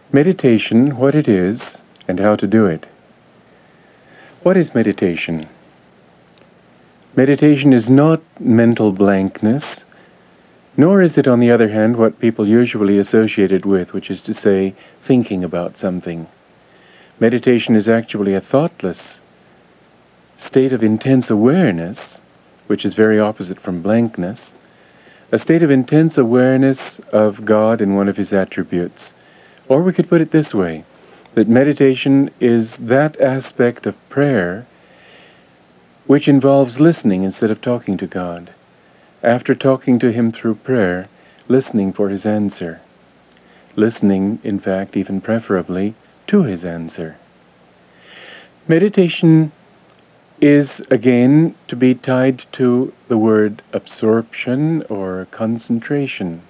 Meditation, what it is, and how to do it. What is meditation? Meditation is not mental blankness, nor is it, on the other hand, what people usually associate it with, which is to say, thinking about something. Meditation is actually a thoughtless state of intense awareness, which is very opposite from blankness, a state of intense awareness of God in one of His attributes. Or we could put it this way, that meditation is that aspect of prayer which involves listening instead of talking to God. After talking to Him through prayer, listening for His answer. Listening, in fact, even preferably, to His answer. Meditation is, again, to be tied to the word absorption or concentration.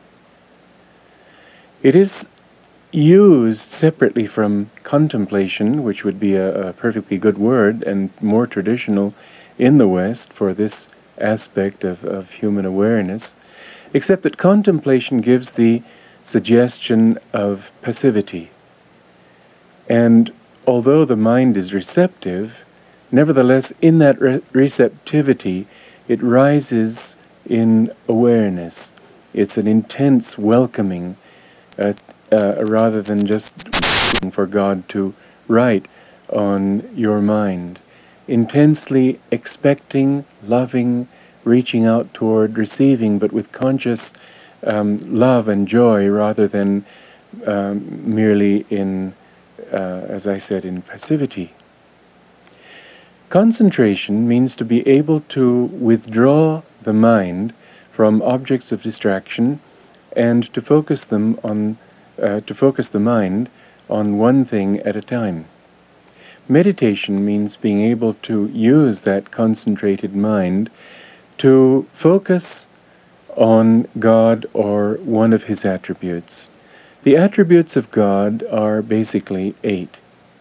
It is used separately from contemplation, which would be a perfectly good word and more traditional in the West for this aspect of human awareness, except that contemplation gives the suggestion of passivity. And although the mind is receptive, nevertheless in that receptivity it rises in awareness. It's an intense welcoming, rather than just waiting for God to write on your mind. Intensely expecting, loving, reaching out toward, receiving, but with conscious love and joy rather than merely in, as I said, in passivity. Concentration means to be able to withdraw the mind from objects of distraction and to focus them on the mind on one thing at a time. Meditation means being able to use that concentrated mind to focus on God or one of His attributes. The attributes of God are basically 8.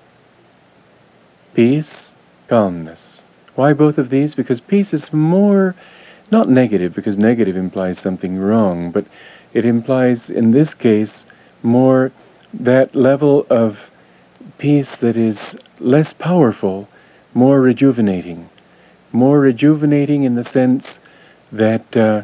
Peace, calmness. Why both of these? Because peace is more, not negative, because negative implies something wrong, but it implies, in this case, more that level of peace that is less powerful, more rejuvenating. More rejuvenating in the sense that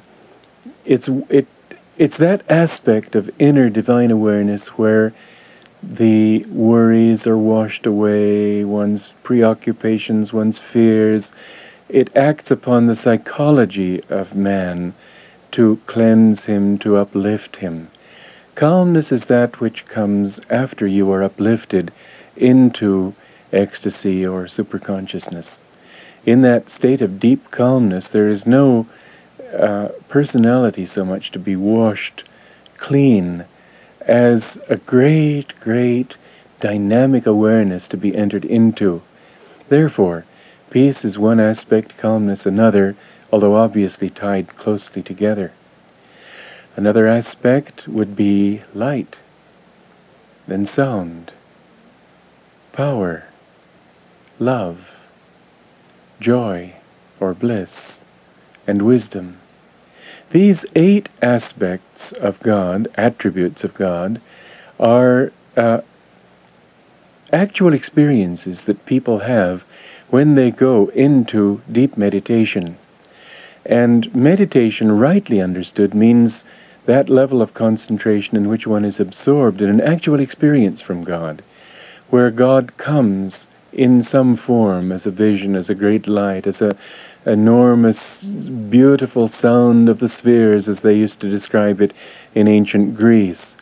it's that aspect of inner divine awareness where the worries are washed away, one's preoccupations, one's fears. It acts upon the psychology of man to cleanse him, to uplift him. Calmness is that which comes after you are uplifted into ecstasy or superconsciousness. In that state of deep calmness, there is no personality so much to be washed clean as a great, great dynamic awareness to be entered into. Therefore, peace is one aspect, calmness another, although obviously tied closely together. Another aspect would be light, then sound, power, love, joy or bliss, and wisdom. These 8 aspects of God, attributes of God, are actual experiences that people have when they go into deep meditation. And meditation, rightly understood, means that level of concentration in which one is absorbed in an actual experience from God, where God comes in some form, as a vision, as a great light, as a enormous, beautiful sound of the spheres, as they used to describe it in ancient Greece.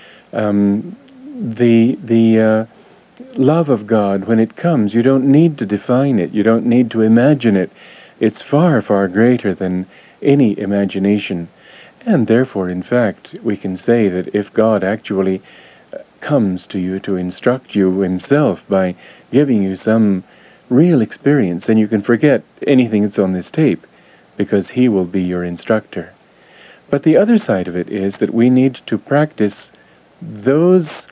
The love of God, when it comes, you don't need to define it, you don't need to imagine it. It's far, far greater than any imagination. And therefore, in fact, we can say that if God actually comes to you to instruct you Himself by giving you some real experience, then you can forget anything that's on this tape, because He will be your instructor. But the other side of it is that we need to practice those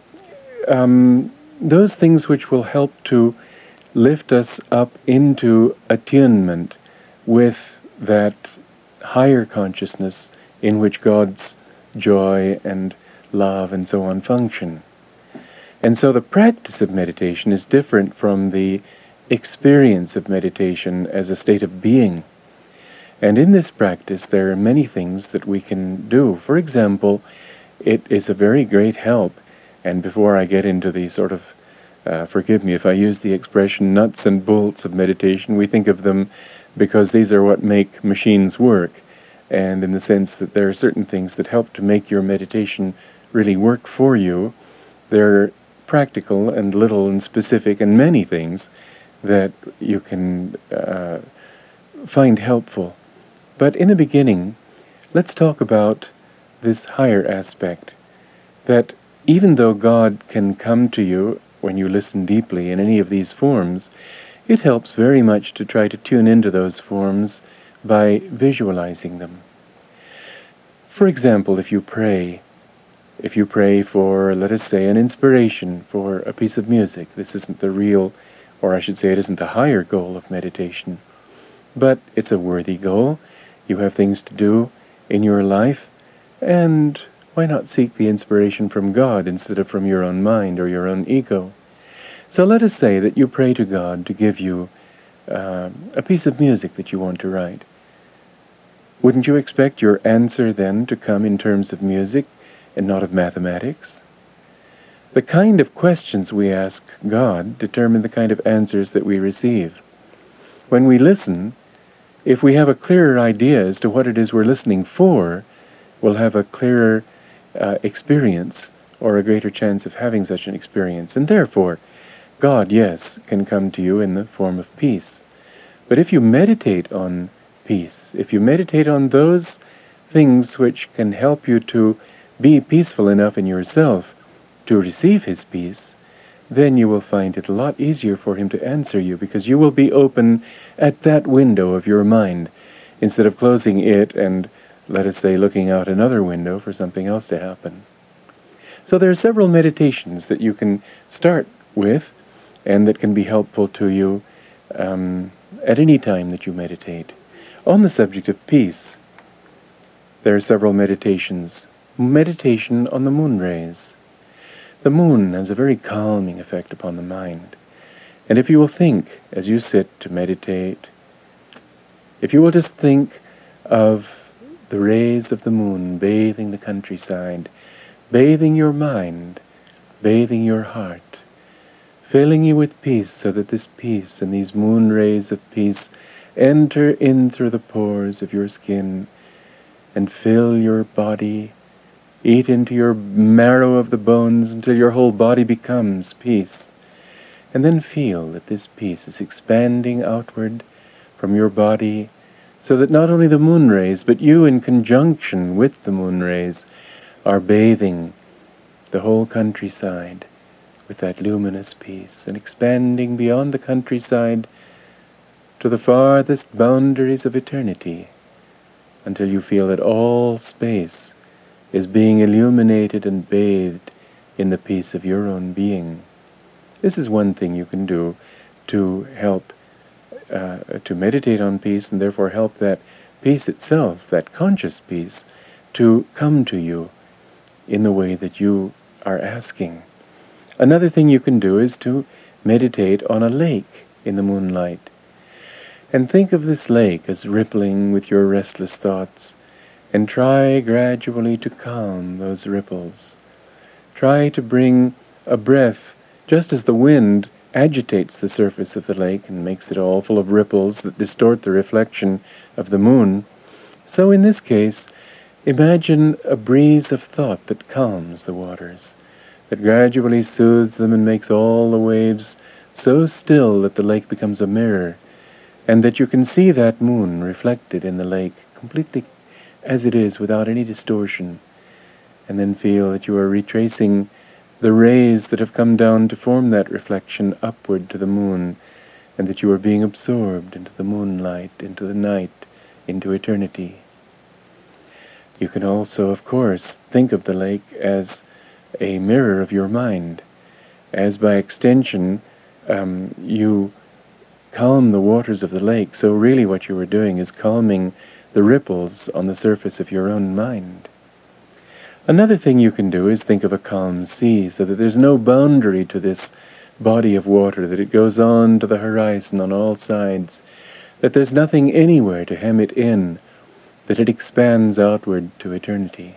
things which will help to lift us up into attunement with that higher consciousness in which God's joy and love and so on function. And so the practice of meditation is different from the experience of meditation as a state of being. And in this practice, there are many things that we can do. For example, it is a very great help, and before I get into the sort of, forgive me if I use the expression nuts and bolts of meditation, we think of them because these are what make machines work, and in the sense that there are certain things that help to make your meditation really work for you. There are practical and little and specific and many things that you can find helpful. But in the beginning, let's talk about this higher aspect, that even though God can come to you when you listen deeply in any of these forms, it helps very much to try to tune into those forms by visualizing them. For example, if you pray for, let us say, an inspiration for a piece of music, this isn't the real, or I should say it isn't the higher goal of meditation, but it's a worthy goal. You have things to do in your life, and why not seek the inspiration from God instead of from your own mind or your own ego? So let us say that you pray to God to give you a piece of music that you want to write. Wouldn't you expect your answer then to come in terms of music and not of mathematics? The kind of questions we ask God determine the kind of answers that we receive. When we listen, if we have a clearer idea as to what it is we're listening for, we'll have a clearer experience, or a greater chance of having such an experience. And therefore, God, yes, can come to you in the form of peace. But if you meditate on peace, if you meditate on those things which can help you to be peaceful enough in yourself to receive His peace, then you will find it a lot easier for Him to answer you, because you will be open at that window of your mind, instead of closing it and, let us say, looking out another window for something else to happen. So there are several meditations that you can start with, and that can be helpful to you at any time that you meditate. On the subject of peace, there are several meditations. Meditation on the moon rays. The moon has a very calming effect upon the mind. And if you will think, as you sit to meditate, if you will just think of the rays of the moon bathing the countryside, bathing your mind, bathing your heart, filling you with peace, so that this peace and these moon rays of peace enter in through the pores of your skin and fill your body, eat into your marrow of the bones until your whole body becomes peace. And then feel that this peace is expanding outward from your body, so that not only the moon rays, but you in conjunction with the moon rays are bathing the whole countryside with that luminous peace, and expanding beyond the countryside to the farthest boundaries of eternity, until you feel that all space is being illuminated and bathed in the peace of your own being. This is one thing you can do to help to meditate on peace, and therefore help that peace itself, that conscious peace, to come to you in the way that you are asking. Another thing you can do is to meditate on a lake in the moonlight. And think of this lake as rippling with your restless thoughts, and try gradually to calm those ripples. Try to bring a breath, just as the wind agitates the surface of the lake and makes it all full of ripples that distort the reflection of the moon. So in this case, imagine a breeze of thought that calms the waters, that gradually soothes them and makes all the waves so still that the lake becomes a mirror, and that you can see that moon reflected in the lake completely as it is, without any distortion. And then feel that you are retracing the rays that have come down to form that reflection upward to the moon, and that you are being absorbed into the moonlight, into the night, into eternity. You can also, of course, think of the lake as a mirror of your mind, as by extension you calm the waters of the lake. So really what you are doing is calming the ripples on the surface of your own mind. Another thing you can do is think of a calm sea, so that there's no boundary to this body of water, that it goes on to the horizon on all sides, that there's nothing anywhere to hem it in, that it expands outward to eternity.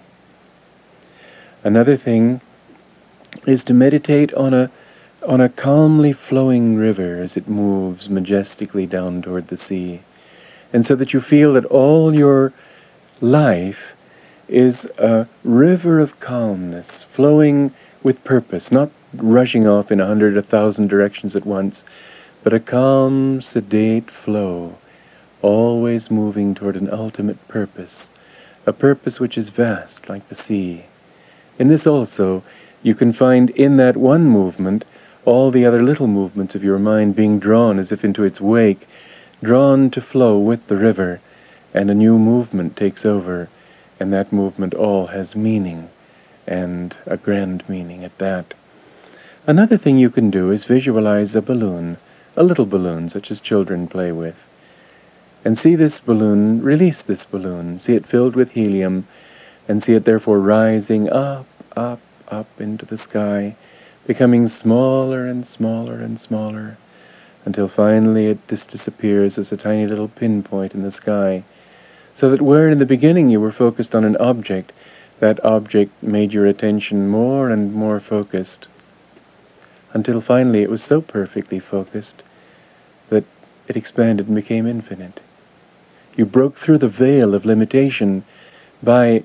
Another thing is to meditate on a calmly flowing river as it moves majestically down toward the sea, and so that you feel that all your life is a river of calmness, flowing with purpose, not rushing off in 1,000 directions at once, but a calm, sedate flow, always moving toward an ultimate purpose, a purpose which is vast like the sea. In this also, you can find in that one movement all the other little movements of your mind being drawn as if into its wake, drawn to flow with the river, and a new movement takes over, and that movement all has meaning, and a grand meaning at that. Another thing you can do is visualize a balloon, a little balloon such as children play with, and see this balloon, release this balloon, see it filled with helium, and see it therefore rising up, up, up into the sky, becoming smaller and smaller and smaller, until finally it just disappears as a tiny little pinpoint in the sky, so that where in the beginning you were focused on an object, that object made your attention more and more focused, until finally it was so perfectly focused that it expanded and became infinite. You broke through the veil of limitation by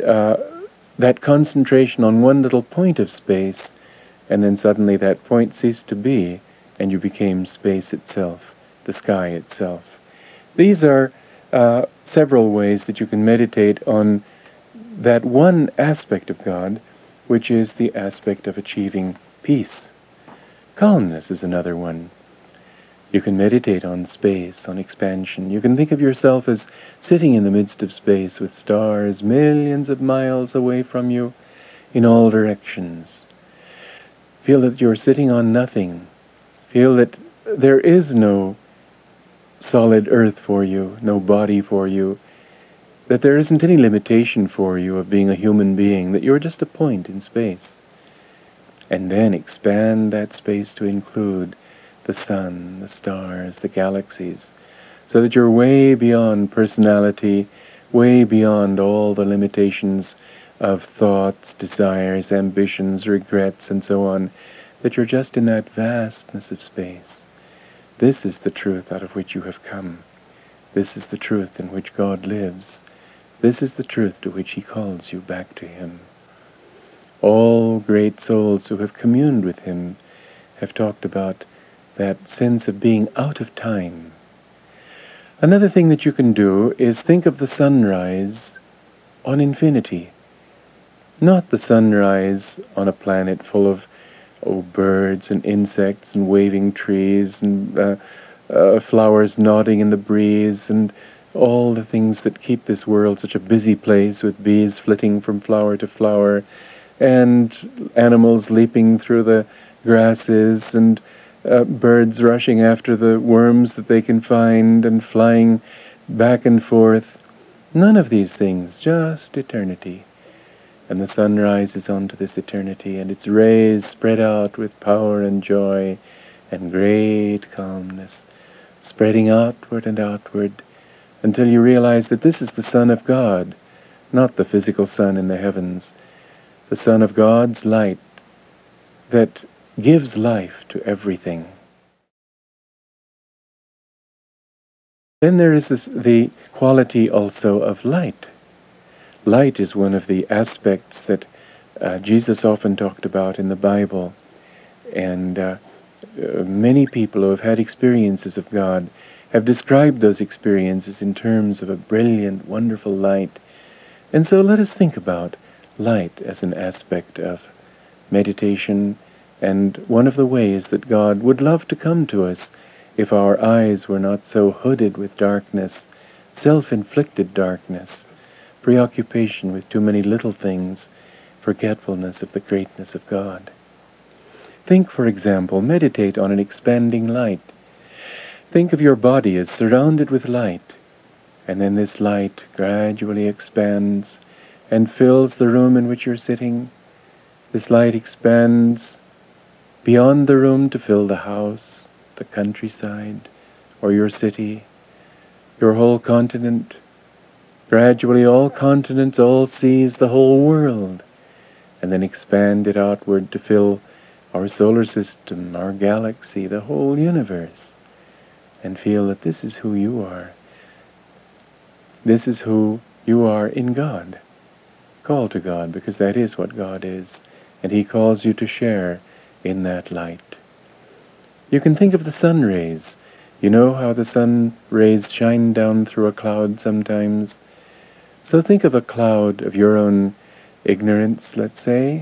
that concentration on one little point of space, and then suddenly that point ceased to be, and you became space itself, the sky itself. These are several ways that you can meditate on that one aspect of God, which is the aspect of achieving peace. Calmness is another one. You can meditate on space, on expansion. You can think of yourself as sitting in the midst of space with stars millions of miles away from you in all directions. Feel that you're sitting on nothing. Feel that there is no solid earth for you, no body for you, that there isn't any limitation for you of being a human being, that you're just a point in space. And then expand that space to include the sun, the stars, the galaxies, so that you're way beyond personality, way beyond all the limitations of thoughts, desires, ambitions, regrets, and so on, that you're just in that vastness of space. This is the truth out of which you have come. This is the truth in which God lives. This is the truth to which He calls you back to Him. All great souls who have communed with Him have talked about that sense of being out of time. Another thing that you can do is think of the sunrise on infinity. Not the sunrise on a planet full of birds and insects and waving trees and flowers nodding in the breeze and all the things that keep this world such a busy place, with bees flitting from flower to flower and animals leaping through the grasses and birds rushing after the worms that they can find and flying back and forth. None of these things, just eternity. And the sun rises onto this eternity, and its rays spread out with power and joy and great calmness, spreading outward and outward, until you realize that this is the Son of God, not the physical sun in the heavens, the Son of God's light that gives life to everything. Then there is the quality also of light. Light is one of the aspects that Jesus often talked about in the Bible, and many people who have had experiences of God have described those experiences in terms of a brilliant, wonderful light. And so let us think about light as an aspect of meditation, and one of the ways that God would love to come to us if our eyes were not so hooded with darkness, self-inflicted darkness, preoccupation with too many little things, forgetfulness of the greatness of God. Think, for example, meditate on an expanding light. Think of your body as surrounded with light, and then this light gradually expands and fills the room in which you're sitting. This light expands beyond the room to fill the house, the countryside, or your city, your whole continent. Gradually all continents, all seas, the whole world, and then expand it outward to fill our solar system, our galaxy, the whole universe, and feel that this is who you are. This is who you are in God. Call to God, because that is what God is, and He calls you to share in that light. You can think of the sun rays. You know how the sun rays shine down through a cloud sometimes? So think of a cloud of your own ignorance, let's say,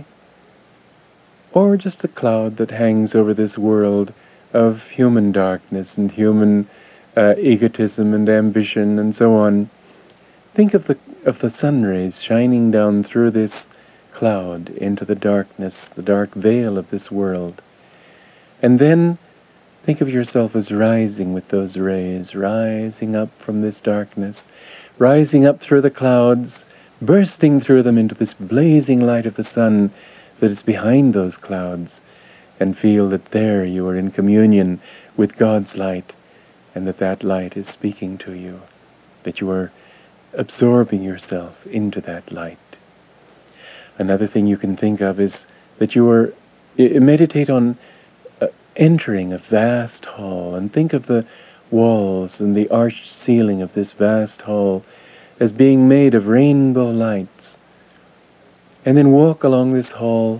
or just a cloud that hangs over this world of human darkness and human egotism and ambition and so on. Think of the sun rays shining down through this cloud into the darkness, the dark veil of this world. And then think of yourself as rising with those rays, rising up from this darkness, rising up through the clouds, bursting through them into this blazing light of the sun that is behind those clouds, and feel that there you are in communion with God's light, and that light is speaking to you, that you are absorbing yourself into that light. Another thing you can think of is that meditate on entering a vast hall, and think of the walls and the arched ceiling of this vast hall as being made of rainbow lights. And then walk along this hall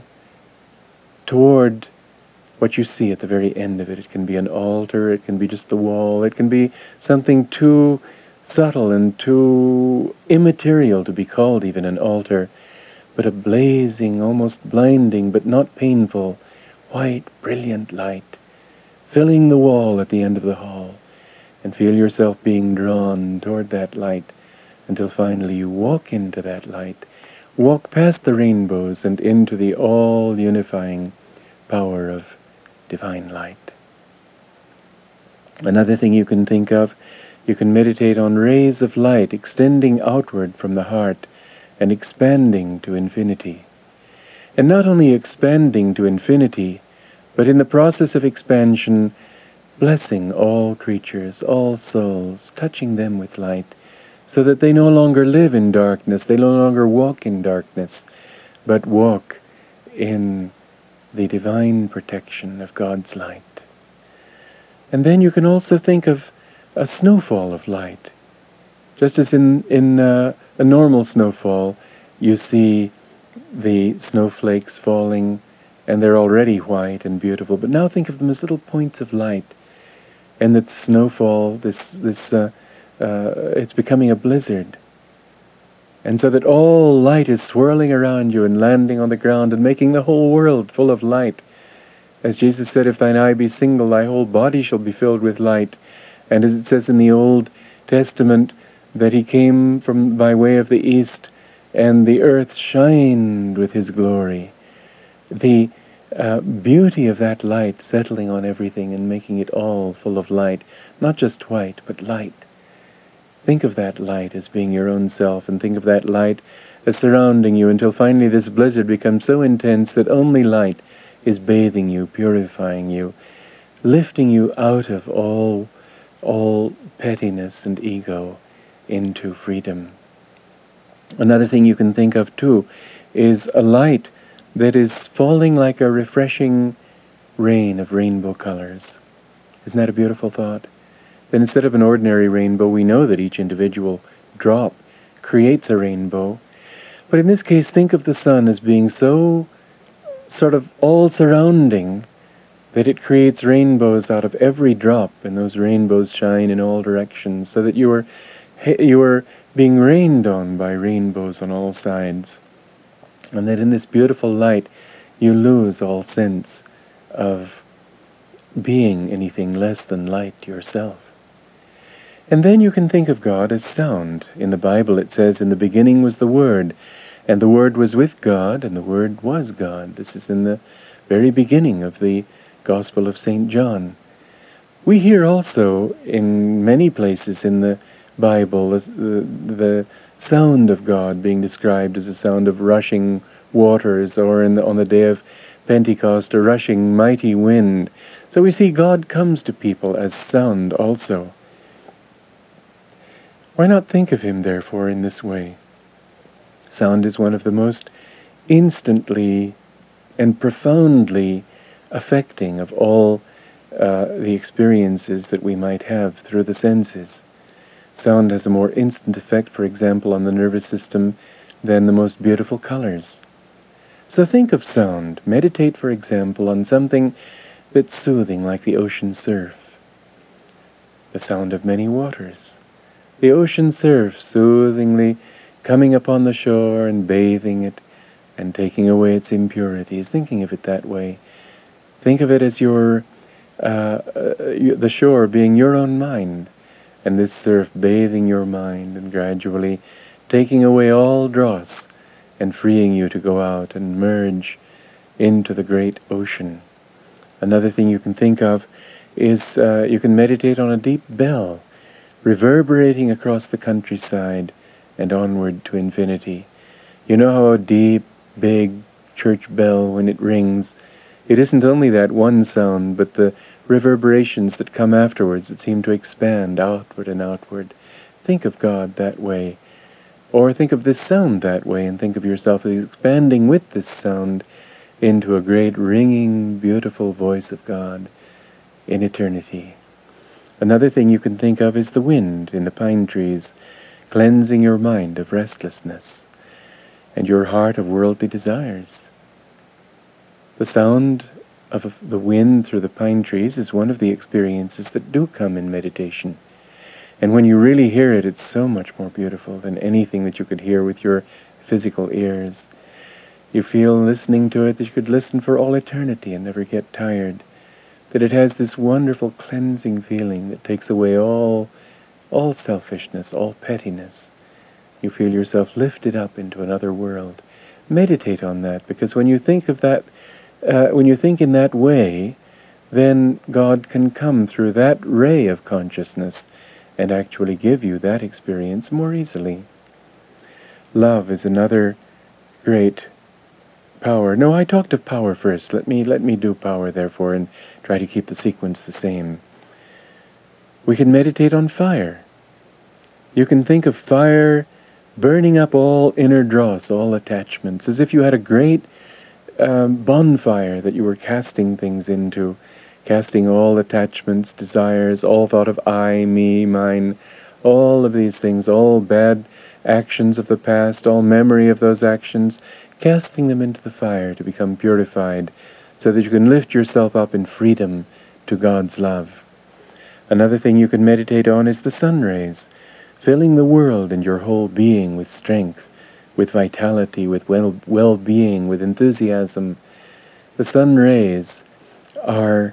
toward what you see at the very end of it. It can be an altar, it can be just the wall, it can be something too subtle and too immaterial to be called even an altar, but a blazing, almost blinding, but not painful, white, brilliant light, filling the wall at the end of the hall, and feel yourself being drawn toward that light until finally you walk into that light, walk past the rainbows and into the all-unifying power of divine light. Another thing you can think of, you can meditate on rays of light extending outward from the heart and expanding to infinity. And not only expanding to infinity, but in the process of expansion, blessing all creatures, all souls, touching them with light, so that they no longer live in darkness, they no longer walk in darkness, but walk in the divine protection of God's light. And then you can also think of a snowfall of light. Just as in a normal snowfall, you see the snowflakes falling, and they're already white and beautiful. But now think of them as little points of light, and that snowfall, it's becoming a blizzard. And so that all light is swirling around you and landing on the ground and making the whole world full of light. As Jesus said, if thine eye be single, thy whole body shall be filled with light. And as it says in the Old Testament, that he came from by way of the east, and the earth shined with his glory. The beauty of that light settling on everything and making it all full of light, not just white, but light. Think of that light as being your own self, and think of that light as surrounding you until finally this blizzard becomes so intense that only light is bathing you, purifying you, lifting you out of all pettiness and ego into freedom. Another thing you can think of too is a light that is falling like a refreshing rain of rainbow colors. Isn't that a beautiful thought? Then instead of an ordinary rainbow, we know that each individual drop creates a rainbow. But in this case, think of the sun as being so sort of all-surrounding that it creates rainbows out of every drop, and those rainbows shine in all directions, so that you are being rained on by rainbows on all sides. And that in this beautiful light, you lose all sense of being anything less than light yourself. And then you can think of God as sound. In the Bible it says, in the beginning was the Word, and the Word was with God, and the Word was God. This is in the very beginning of the Gospel of St. John. We hear also in many places in the Bible the sound of God being described as a sound of rushing waters, or on the day of Pentecost, a rushing mighty wind. So we see God comes to people as sound also. Why not think of him, therefore, in this way? Sound is one of the most instantly and profoundly affecting of all the experiences that we might have through the senses. Sound has a more instant effect, for example, on the nervous system than the most beautiful colors. So think of sound. Meditate, for example, on something that's soothing, like the ocean surf. The sound of many waters. The ocean surf soothingly coming upon the shore and bathing it and taking away its impurities. Thinking of it that way. Think of it as the shore being your own mind, and this surf bathing your mind and gradually taking away all dross and freeing you to go out and merge into the great ocean. Another thing you can think of is you can meditate on a deep bell reverberating across the countryside and onward to infinity. You know how a deep, big church bell, when it rings, it isn't only that one sound, but the reverberations that come afterwards that seem to expand outward and outward. Think of God that way. Or think of this sound that way, and think of yourself as expanding with this sound into a great ringing, beautiful voice of God in eternity. Another thing you can think of is the wind in the pine trees, cleansing your mind of restlessness and your heart of worldly desires. The sound of the wind through the pine trees is one of the experiences that do come in meditation. And when you really hear it, it's so much more beautiful than anything that you could hear with your physical ears. You feel listening to it that you could listen for all eternity and never get tired. That it has this wonderful cleansing feeling that takes away all selfishness, all pettiness. You feel yourself lifted up into another world. Meditate on that, because when you think of that, when you think in that way, then God can come through that ray of consciousness and actually give you that experience more easily. Love is another great power. No, I talked of power first. Let me do power, therefore, and try to keep the sequence the same. We can meditate on fire. You can think of fire burning up all inner dross, all attachments, as if you had a great bonfire that you were casting things into, casting all attachments, desires, all thought of I, me, mine, all of these things, all bad actions of the past, all memory of those actions, casting them into the fire to become purified, so that you can lift yourself up in freedom to God's love. Another thing you can meditate on is the sun rays, filling the world and your whole being with strength, with vitality, with well-being, with enthusiasm. The sun rays are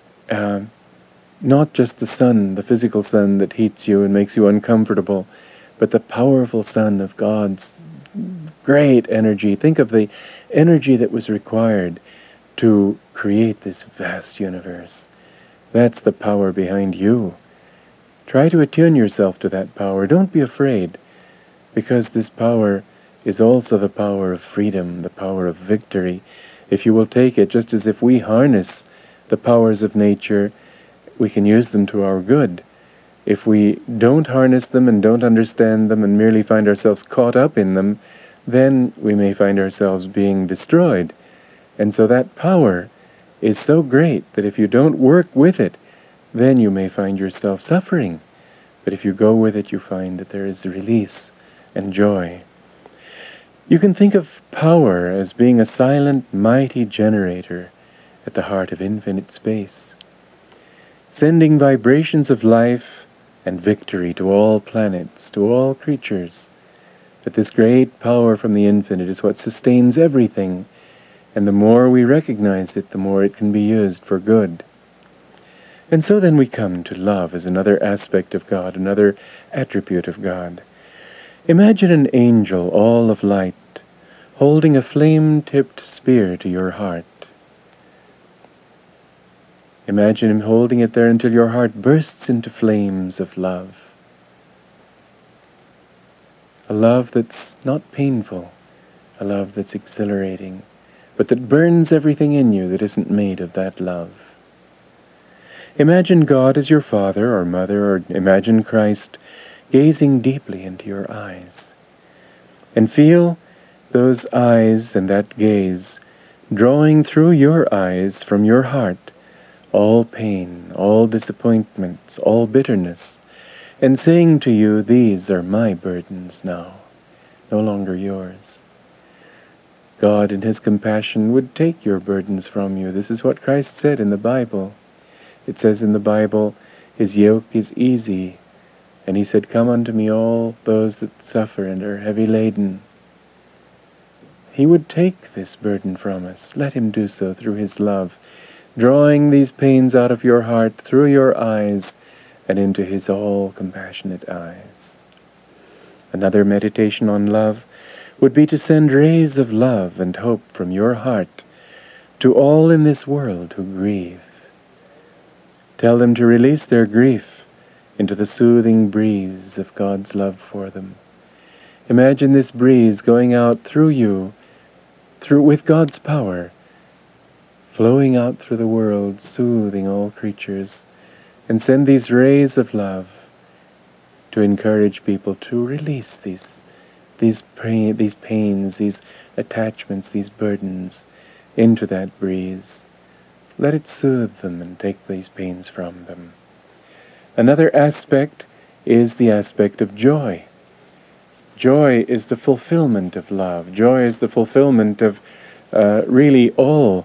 not just the sun, the physical sun that heats you and makes you uncomfortable, but the powerful sun of God's great energy. Think of the energy that was required to create this vast universe. That's the power behind you. Try to attune yourself to that power. Don't be afraid, because this power is also the power of freedom, the power of victory. If you will take it, just as if we harness the powers of nature, we can use them to our good. If we don't harness them and don't understand them and merely find ourselves caught up in them, then we may find ourselves being destroyed. And so that power is so great that if you don't work with it, then you may find yourself suffering. But if you go with it, you find that there is release and joy. You can think of power as being a silent, mighty generator at the heart of infinite space, sending vibrations of life and victory to all planets, to all creatures. But this great power from the infinite is what sustains everything, and the more we recognize it, the more it can be used for good. And so then we come to love as another aspect of God, another attribute of God. Imagine an angel all of light, holding a flame-tipped spear to your heart. Imagine him holding it there until your heart bursts into flames of love. a love that's not painful, a love that's exhilarating, but that burns everything in you that isn't made of that love. Imagine God as your father or mother, or imagine Christ gazing deeply into your eyes. And feel those eyes and that gaze drawing through your eyes from your heart all pain, all disappointments, all bitterness, and saying to you, "These are my burdens now, no longer yours." God in His compassion would take your burdens from you. This is what Christ said in the Bible. It says in the Bible, His yoke is easy, and He said, "Come unto me all those that suffer and are heavy laden." He would take this burden from us. Let Him do so through His love, drawing these pains out of your heart through your eyes and into His all-compassionate eyes. Another meditation on love would be to send rays of love and hope from your heart to all in this world who grieve. Tell them to release their grief into the soothing breeze of God's love for them. Imagine this breeze going out through you, with God's power, flowing out through the world, soothing all creatures, and send these rays of love to encourage people to release these pains, these attachments, these burdens into that breeze. Let it soothe them and take these pains from them. Another aspect is the aspect of joy. Joy is the fulfillment of love. Joy is the fulfillment of really all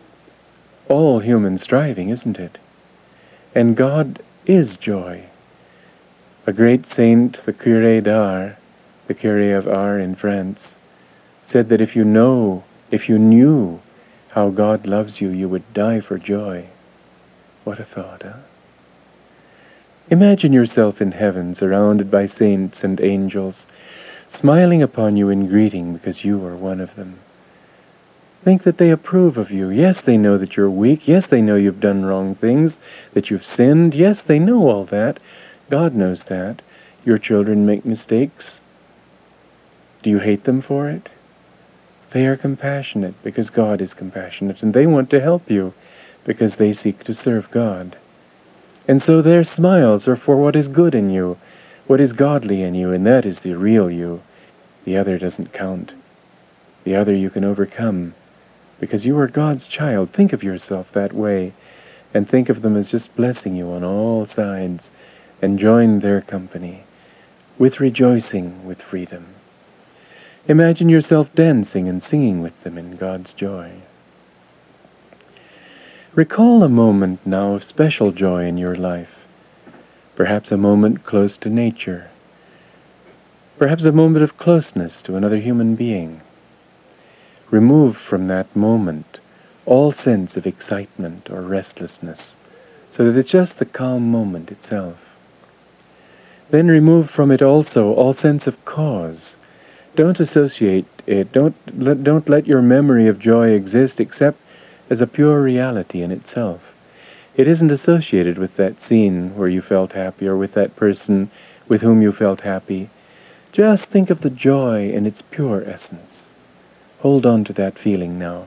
human striving, isn't it? And God is joy. A great saint, the Curé d'Ars, the Curé of Ars in France, said that if you knew how God loves you, you would die for joy. What a thought, huh? Imagine yourself in heaven, surrounded by saints and angels, smiling upon you in greeting because you are one of them. Think that they approve of you. Yes, they know that you're weak. Yes, they know you've done wrong things, that you've sinned. Yes, they know all that. God knows that. Your children make mistakes. Do you hate them for it? They are compassionate because God is compassionate, and they want to help you because they seek to serve God. And so their smiles are for what is good in you, what is godly in you, and that is the real you. The other doesn't count. The other you can overcome because you are God's child. Think of yourself that way, and think of them as just blessing you on all sides, and join their company with rejoicing, with freedom. Imagine yourself dancing and singing with them in God's joy. Recall a moment now of special joy in your life. Perhaps a moment close to nature. Perhaps a moment of closeness to another human being. Remove from that moment all sense of excitement or restlessness, so that it's just the calm moment itself. Then remove from it also all sense of cause. Don't associate it. Don't let your memory of joy exist except as a pure reality in itself. It isn't associated with that scene where you felt happy or with that person with whom you felt happy. Just think of the joy in its pure essence. Hold on to that feeling now.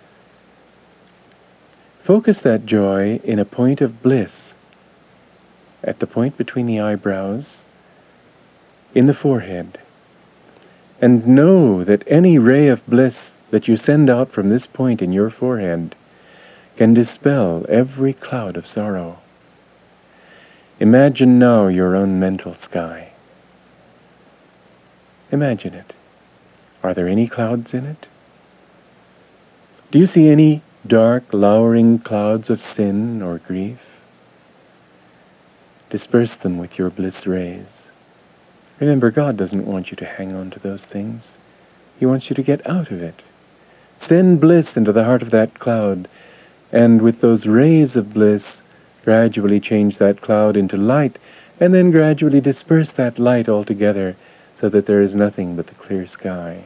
Focus that joy in a point of bliss, at the point between the eyebrows, in the forehead. And know that any ray of bliss that you send out from this point in your forehead can dispel every cloud of sorrow. Imagine now your own mental sky. Imagine it. Are there any clouds in it? Do you see any dark, lowering clouds of sin or grief? Disperse them with your bliss rays. Remember, God doesn't want you to hang on to those things. He wants you to get out of it. Send bliss into the heart of that cloud, and with those rays of bliss, gradually change that cloud into light, and then gradually disperse that light altogether so that there is nothing but the clear sky.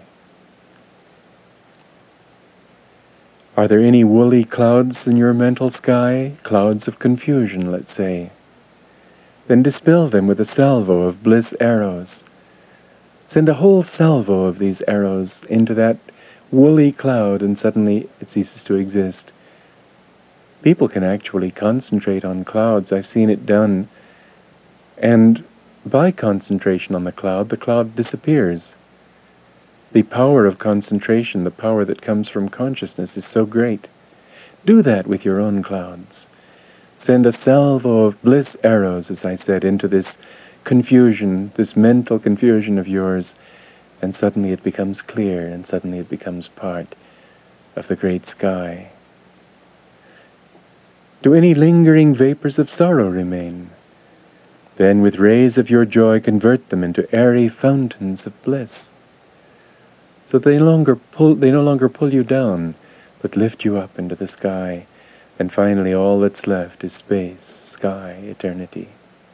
Are there any woolly clouds in your mental sky? Clouds of confusion, let's say. Then dispel them with a salvo of bliss arrows. Send a whole salvo of these arrows into that woolly cloud, and suddenly it ceases to exist. People can actually concentrate on clouds. I've seen it done. And by concentration on the cloud disappears. The power of concentration, the power that comes from consciousness, is so great. Do that with your own clouds. Send a salvo of bliss arrows, as I said, into this confusion, this mental confusion of yours, and suddenly it becomes clear, and suddenly it becomes part of the great sky. Do any lingering vapors of sorrow remain? Then with rays of your joy convert them into airy fountains of bliss. So they no longer pull you down, but lift you up into the sky, and finally all that's left is space, sky, eternity.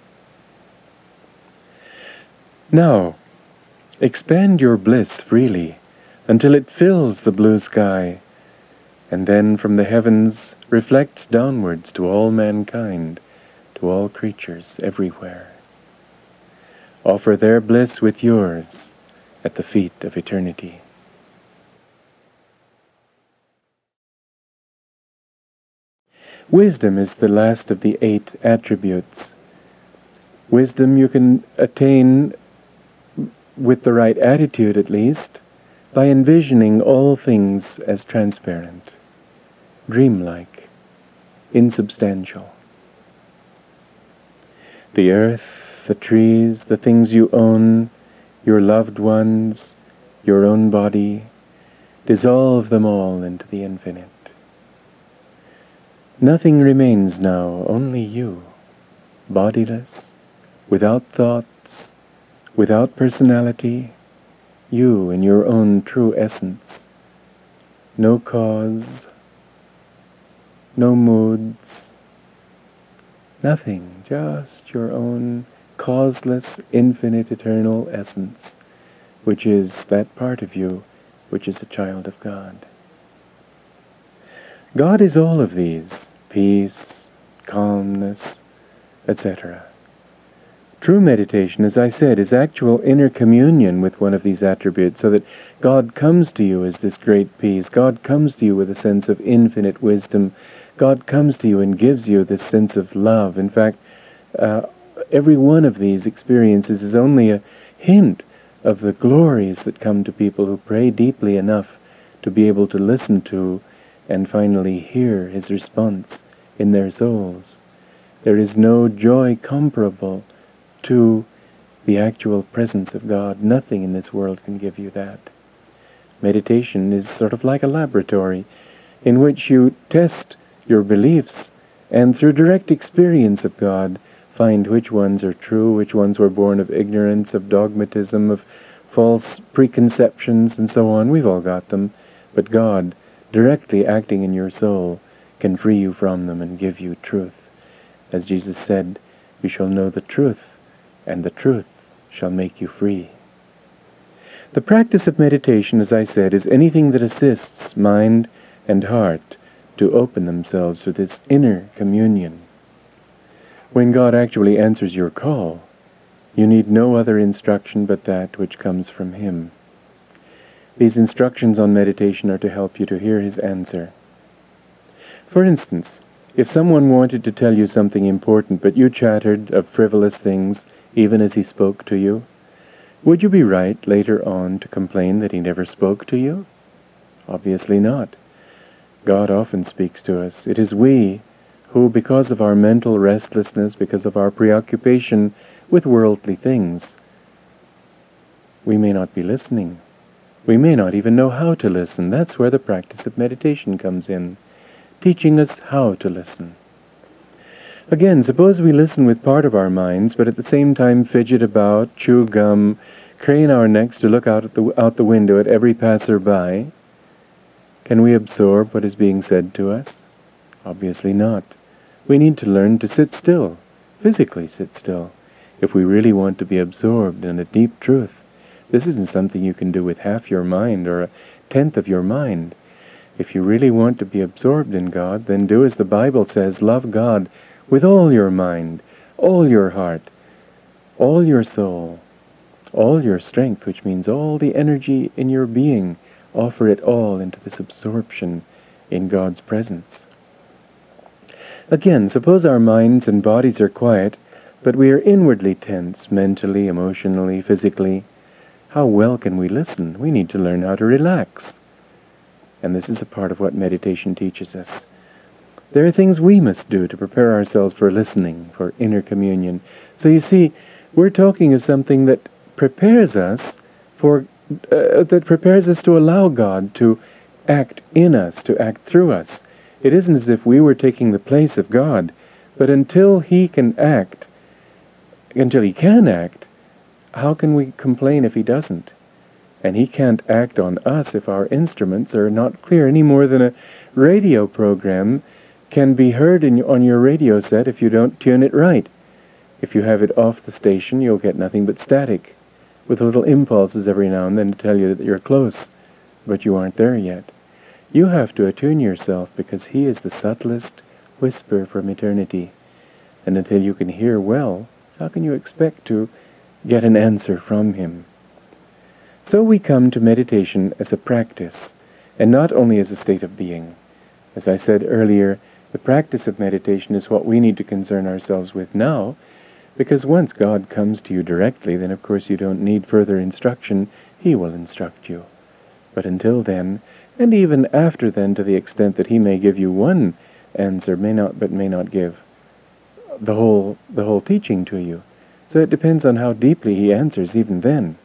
Now, expand your bliss freely until it fills the blue sky, and then from the heavens reflects downwards to all mankind, to all creatures everywhere. Offer their bliss with yours at the feet of eternity. Wisdom is the last of the 8 attributes. Wisdom you can attain with the right attitude, at least, by envisioning all things as transparent, dreamlike, insubstantial. The earth, the trees, the things you own, your loved ones, your own body, dissolve them all into the infinite. Nothing remains now, only you, bodiless, without thoughts, without personality, you in your own true essence. No cause, no moods, nothing, just your own causeless, infinite, eternal essence, which is that part of you which is a child of God. God is all of these, peace, calmness, etc. True meditation, as I said, is actual inner communion with one of these attributes, so that God comes to you as this great peace. God comes to you with a sense of infinite wisdom. God comes to you and gives you this sense of love. In fact, every one of these experiences is only a hint of the glories that come to people who pray deeply enough to be able to listen to and finally hear his response in their souls. There is no joy comparable to the actual presence of God. Nothing in this world can give you that. Meditation is sort of like a laboratory in which you test your beliefs and through direct experience of God find which ones are true, which ones were born of ignorance, of dogmatism, of false preconceptions, and so on. We've all got them. But God, directly acting in your soul, can free you from them and give you truth. As Jesus said, you shall know the truth, and the truth shall make you free. The practice of meditation, as I said, is anything that assists mind and heart to open themselves to this inner communion. When God actually answers your call, you need no other instruction but that which comes from Him. These instructions on meditation are to help you to hear His answer. For instance, if someone wanted to tell you something important, but you chattered of frivolous things even as he spoke to you, would you be right later on to complain that he never spoke to you? Obviously not. God often speaks to us. It is we who, because of our mental restlessness, because of our preoccupation with worldly things, we may not be listening. We may not even know how to listen. That's where the practice of meditation comes in, teaching us how to listen. Again, suppose we listen with part of our minds, but at the same time fidget about, chew gum, crane our necks to look out the window at every passerby. Can we absorb what is being said to us? Obviously not. We need to learn to sit still, physically sit still, if we really want to be absorbed in a deep truth. This isn't something you can do with half your mind or a tenth of your mind. If you really want to be absorbed in God, then do as the Bible says, love God with all your mind, all your heart, all your soul, all your strength, which means all the energy in your being, offer it all into this absorption in God's presence. Again, suppose our minds and bodies are quiet, but we are inwardly tense, mentally, emotionally, physically. How well can we listen? We need to learn how to relax. And this is a part of what meditation teaches us. There are things we must do to prepare ourselves for listening, for inner communion. So you see, we're talking of something that prepares us to allow God to act in us, to act through us. It isn't as if we were taking the place of God, but until He can act, how can we complain if He doesn't? And He can't act on us if our instruments are not clear, any more than a radio program can be heard on your radio set if you don't tune it right. If you have it off the station, you'll get nothing but static, with little impulses every now and then to tell you that you're close, but you aren't there yet. You have to attune yourself because He is the subtlest whisper from eternity. And until you can hear well, how can you expect to get an answer from Him? So we come to meditation as a practice, and not only as a state of being. As I said earlier, the practice of meditation is what we need to concern ourselves with now, because once God comes to you directly, then of course you don't need further instruction. He will instruct you. But until then, and even after then, to the extent that He may give you one answer, may not give the whole teaching to you. So it depends on how deeply He answers even then.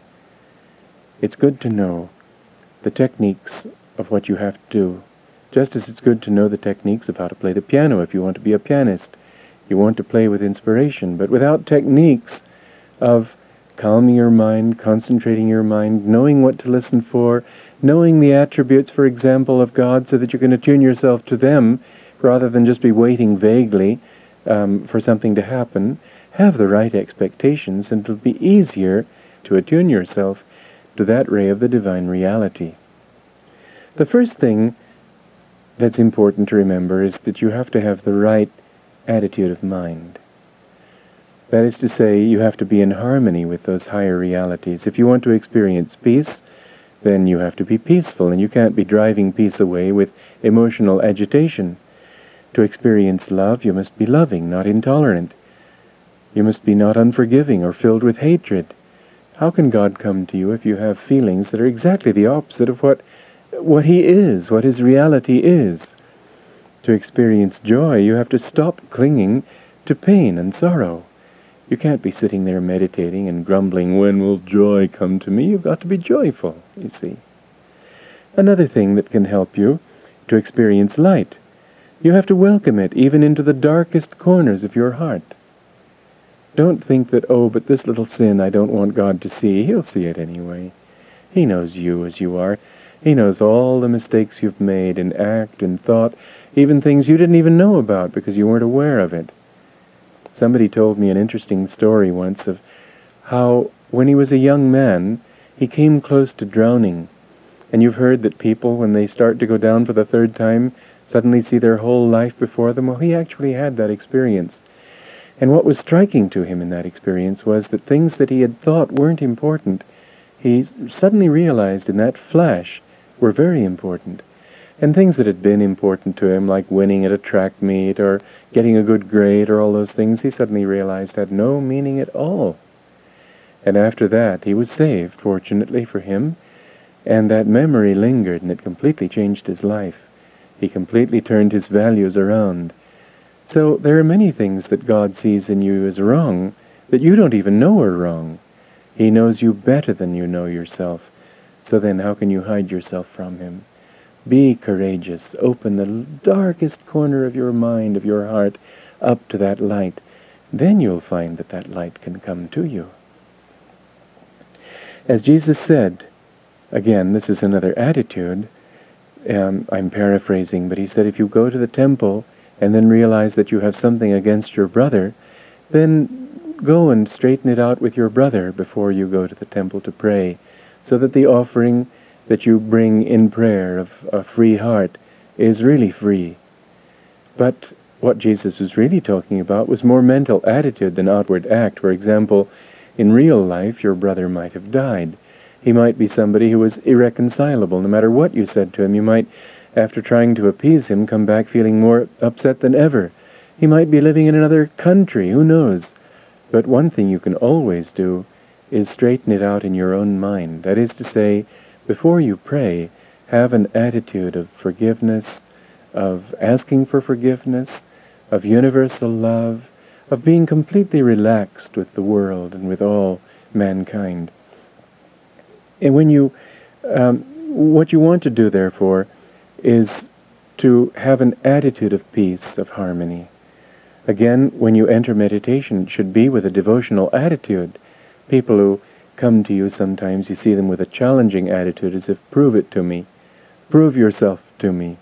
It's good to know the techniques of what you have to do, just as it's good to know the techniques of how to play the piano if you want to be a pianist. You want to play with inspiration, but without techniques of calming your mind, concentrating your mind, knowing what to listen for, knowing the attributes, for example, of God, so that you can attune yourself to them, rather than just be waiting vaguely for something to happen. Have the right expectations, and it'll be easier to attune yourself to that ray of the divine reality. The first thing that's important to remember is that you have to have the right attitude of mind. That is to say, you have to be in harmony with those higher realities. If you want to experience peace, then you have to be peaceful, and you can't be driving peace away with emotional agitation. To experience love, you must be loving, not intolerant. You must be not unforgiving or filled with hatred. How can God come to you if you have feelings that are exactly the opposite of what He is, what His reality is? To experience joy, you have to stop clinging to pain and sorrow. You can't be sitting there meditating and grumbling, when will joy come to me? You've got to be joyful, you see. Another thing that can help you to experience light, you have to welcome it even into the darkest corners of your heart. Don't think that, but this little sin I don't want God to see. He'll see it anyway. He knows you as you are. He knows all the mistakes you've made in act and thought, even things you didn't even know about because you weren't aware of it. Somebody told me an interesting story once of how, when he was a young man, he came close to drowning. And you've heard that people, when they start to go down for the third time, suddenly see their whole life before them. Well, he actually had that experience. And what was striking to him in that experience was that things that he had thought weren't important, he suddenly realized in that flash were very important. And things that had been important to him, like winning at a track meet or getting a good grade or all those things, he suddenly realized had no meaning at all. And after that, he was saved, fortunately for him, and that memory lingered, and it completely changed his life. He completely turned his values around. So there are many things that God sees in you as wrong that you don't even know are wrong. He knows you better than you know yourself. So then how can you hide yourself from Him? Be courageous. Open the darkest corner of your mind, of your heart, up to that light. Then you'll find that that light can come to you. As Jesus said, again, this is another attitude, I'm paraphrasing, but He said, if you go to the temple and then realize that you have something against your brother, then go and straighten it out with your brother before you go to the temple to pray, so that the offering that you bring in prayer of a free heart is really free. But what Jesus was really talking about was more mental attitude than outward act. For example, in real life, your brother might have died. He might be somebody who was irreconcilable. No matter what you said to him, you might, after trying to appease him, come back feeling more upset than ever. He might be living in another country, who knows? But one thing you can always do is straighten it out in your own mind. That is to say, before you pray, have an attitude of forgiveness, of asking for forgiveness, of universal love, of being completely relaxed with the world and with all mankind. And when you, what you want to do, therefore, is to have an attitude of peace, of harmony. Again, when you enter meditation, it should be with a devotional attitude. People who come to you sometimes, you see them with a challenging attitude, as if, prove it to me. Prove yourself to me.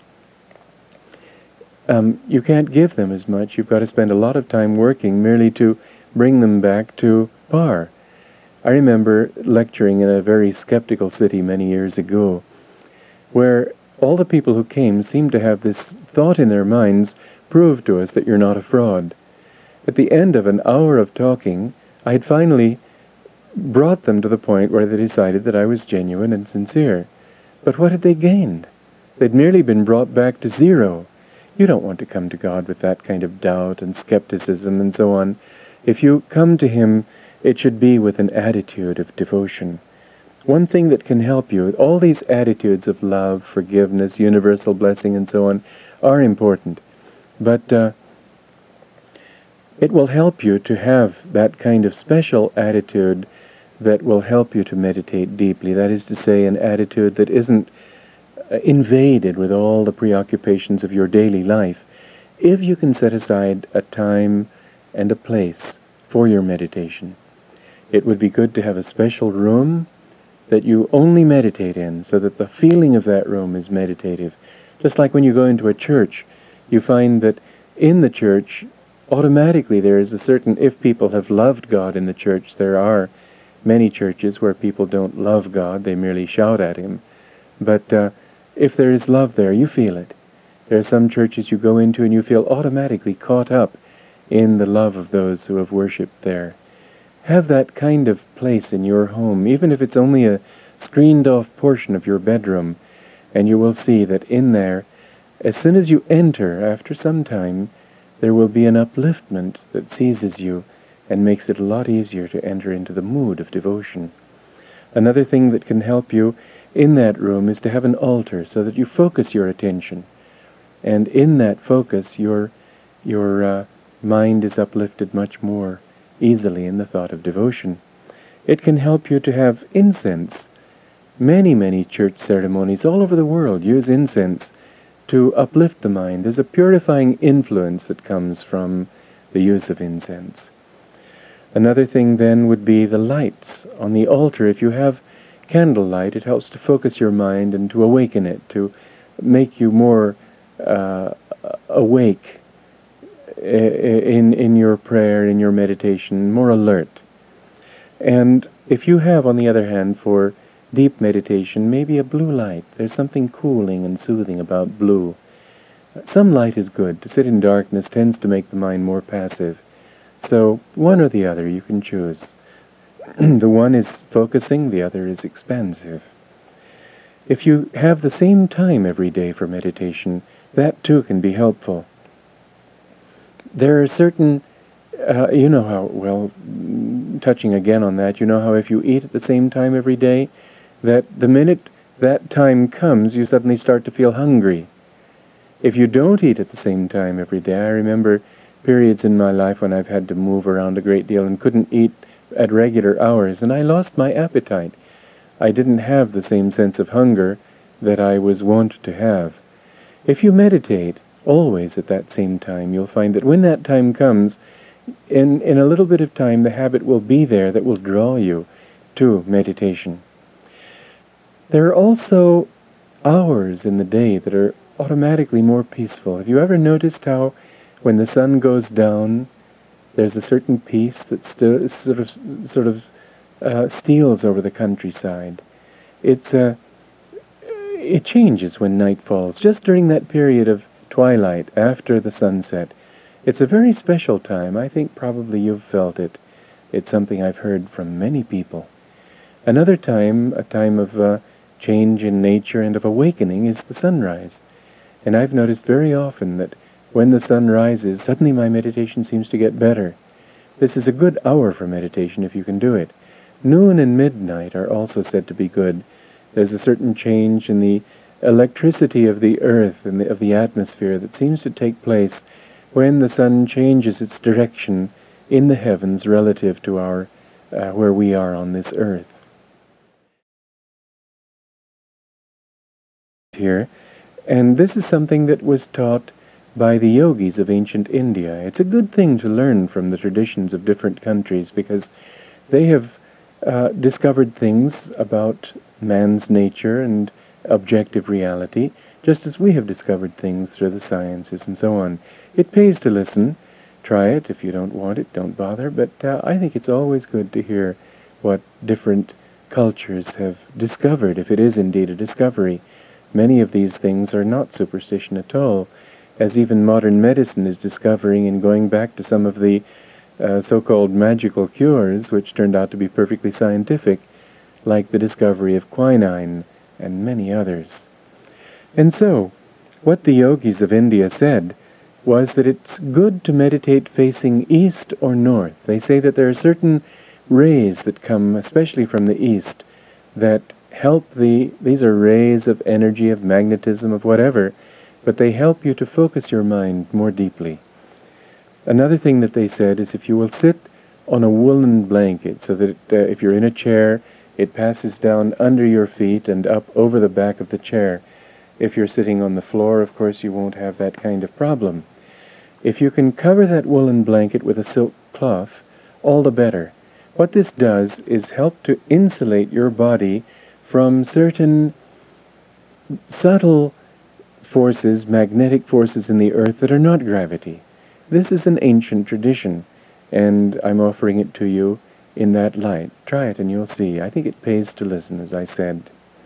You can't give them as much. You've got to spend a lot of time working merely to bring them back to par. I remember lecturing in a very skeptical city many years ago, where all the people who came seemed to have this thought in their minds, prove to us that you're not a fraud. At the end of an hour of talking, I had finally brought them to the point where they decided that I was genuine and sincere. But what had they gained? They'd merely been brought back to zero. You don't want to come to God with that kind of doubt and skepticism and so on. If you come to Him, it should be with an attitude of devotion. One thing that can help you, all these attitudes of love, forgiveness, universal blessing and so on, are important. But it will help you to have that kind of special attitude that will help you to meditate deeply. That is to say, an attitude that isn't invaded with all the preoccupations of your daily life. If you can set aside a time and a place for your meditation, it would be good to have a special room that you only meditate in, so that the feeling of that room is meditative. Just like when you go into a church, you find that in the church, automatically there is a certain, if people have loved God in the church, there are many churches where people don't love God, they merely shout at Him. But if there is love there, you feel it. There are some churches you go into and you feel automatically caught up in the love of those who have worshipped there. Have that kind of place in your home, even if it's only a screened-off portion of your bedroom, and you will see that in there, as soon as you enter, after some time, there will be an upliftment that seizes you and makes it a lot easier to enter into the mood of devotion. Another thing that can help you in that room is to have an altar so that you focus your attention. And in that focus, your mind is uplifted much more easily in the thought of devotion. It can help you to have incense. Many church ceremonies all over the world use incense to uplift the mind. There's a purifying influence that comes from the use of incense. Another thing then would be the lights on the altar. If you have candlelight, it helps to focus your mind and to awaken it, to make you more awake in your prayer, in your meditation, more alert. And if you have, on the other hand, for deep meditation, maybe a blue light. There's something cooling and soothing about blue. Some light is good. To sit in darkness tends to make the mind more passive. So one or the other, you can choose. The one is focusing, the other is expansive. If you have the same time every day for meditation, that too can be helpful. There are certain, you know how, well, touching again on that, you know how if you eat at the same time every day, that the minute that time comes, you suddenly start to feel hungry. If you don't eat at the same time every day, I remember periods in my life when I've had to move around a great deal and couldn't eat at regular hours, and I lost my appetite. I didn't have the same sense of hunger that I was wont to have. If you meditate always at that same time, you'll find that when that time comes, in a little bit of time, the habit will be there that will draw you to meditation. There are also hours in the day that are automatically more peaceful. Have you ever noticed how when the sun goes down, there's a certain peace that sort of steals over the countryside? It changes when night falls. Just during that period of twilight after the sunset, it's a very special time. I think probably you've felt it. It's something I've heard from many people. Another time, a time of change in nature and of awakening, is the sunrise. And I've noticed very often that when the sun rises, suddenly my meditation seems to get better. This is a good hour for meditation if you can do it. Noon and midnight are also said to be good. There's a certain change in the electricity of the earth and of the atmosphere that seems to take place when the sun changes its direction in the heavens relative to our where we are on this earth. Here, and this is something that was taught by the yogis of ancient India. It's a good thing to learn from the traditions of different countries because they have discovered things about man's nature and objective reality, just as we have discovered things through the sciences and so on. It pays to listen. Try it. If you don't want it, don't bother. But I think it's always good to hear what different cultures have discovered, if it is indeed a discovery. Many of these things are not superstition at all, as even modern medicine is discovering and going back to some of the so-called magical cures, which turned out to be perfectly scientific, like the discovery of quinine and many others. And so, what the yogis of India said was that it's good to meditate facing east or north. They say that there are certain rays that come, especially from the east, that help these are rays of energy, of magnetism, of whatever, but they help you to focus your mind more deeply. Another thing that they said is if you will sit on a woolen blanket so that if you're in a chair, it passes down under your feet and up over the back of the chair. If you're sitting on the floor, of course, you won't have that kind of problem. If you can cover that woolen blanket with a silk cloth, all the better. What this does is help to insulate your body from certain subtle forces, magnetic forces in the earth that are not gravity. This is an ancient tradition, and I'm offering it to you in that light. Try it and you'll see. I think it pays to listen, as I said.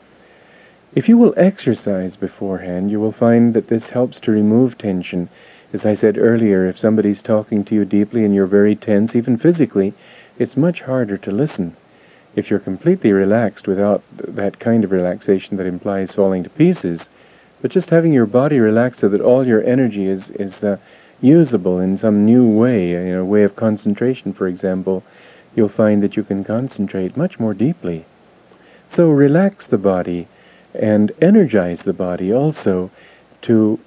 If you will exercise beforehand, you will find that this helps to remove tension. As I said earlier, if somebody's talking to you deeply and you're very tense, even physically, it's much harder to listen. If you're completely relaxed without that kind of relaxation that implies falling to pieces, but just having your body relaxed so that all your energy is usable in some new way, a way of concentration, for example, you'll find that you can concentrate much more deeply. So relax the body and energize the body also to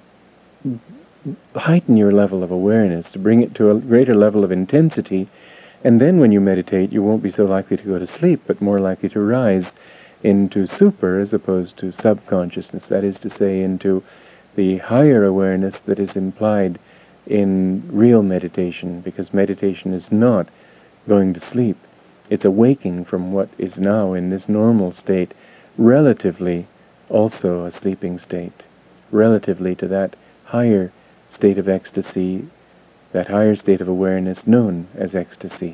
heighten your level of awareness, to bring it to a greater level of intensity, and then when you meditate, you won't be so likely to go to sleep, but more likely to rise into super as opposed to subconsciousness, that is to say, into the higher awareness that is implied in real meditation, because meditation is not going to sleep. It's awaking from what is now in this normal state, relatively also a sleeping state, relatively to that higher state of ecstasy, that higher state of awareness known as ecstasy.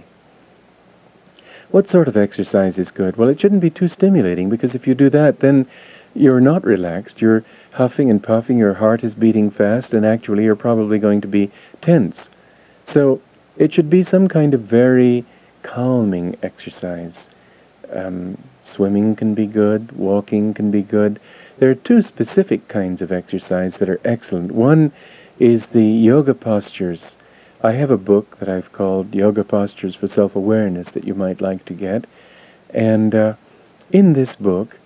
What sort of exercise is good? Well, it shouldn't be too stimulating, because if you do that, then you're not relaxed. You're huffing and puffing, your heart is beating fast, and actually you're probably going to be tense. So it should be some kind of very calming exercise. Swimming can be good, walking can be good. There are two specific kinds of exercise that are excellent. One is the yoga postures. I have a book that I've called Yoga Postures for Self-Awareness that you might like to get. And in this book,